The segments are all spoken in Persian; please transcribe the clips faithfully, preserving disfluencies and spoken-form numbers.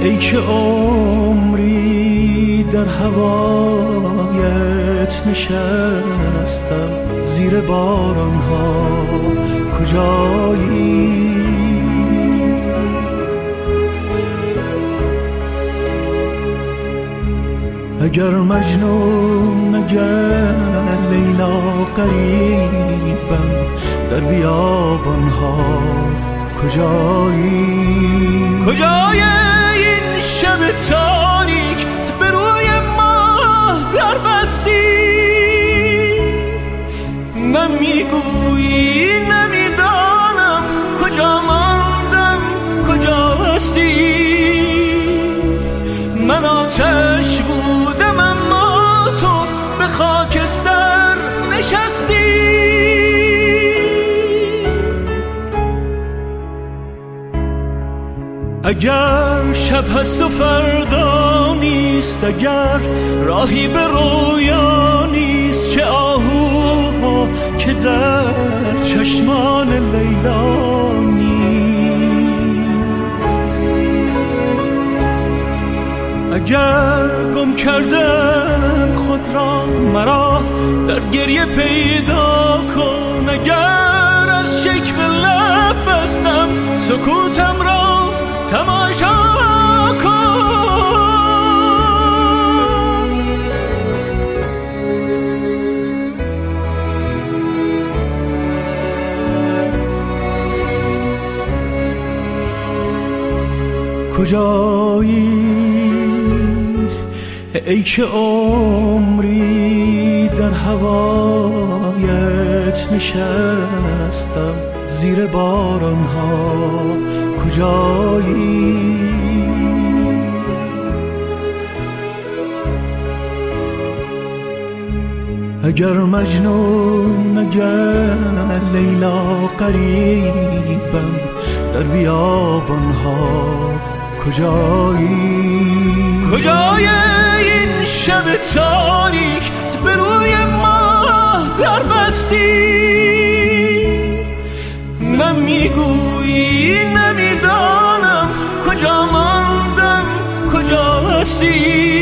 ای که عمری در هوایت نشستم، زیر باران ها کجایی؟ اگر مجنون اگر لیلا قریبم، در بیابان ها کجایی؟ کجای این شب تاریک به روی ماه در بستی؟ نمیگویی نمیدانم کجا ماندم کجا هستی؟ من آتش بودم اما تو به خاکستر نشستی. اگر شب هست و فردا نیست، اگر راهی به رویا نیست، چه آهوها که در چشمان لیلا نیست. اگر گم کردم خود را مرا در گریه پیدا کن، اگر از شکوه لب بستم سکوتم را تماشا کن. کجایی ای که عمری در هوایت نشستم، زیر باران ها کجایی؟ اگر مجنون اگر لیلا قریبم، در بیابان ها کجایی؟ کجای این شب تاریک به روی ماه در بستی؟ نمیگویی نمیدانم کجا ماندم کجا هستی؟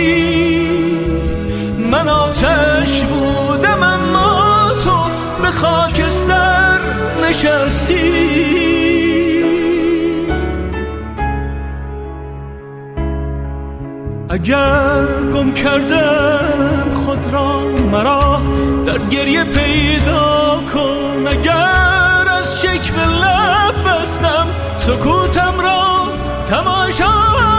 من آتش بودم اما تو به خاکستر نشستی. اگر گم کردم خود را مرا در گریه پیدا کن، اگر از شکوه لب بستم سکوتم را تماشا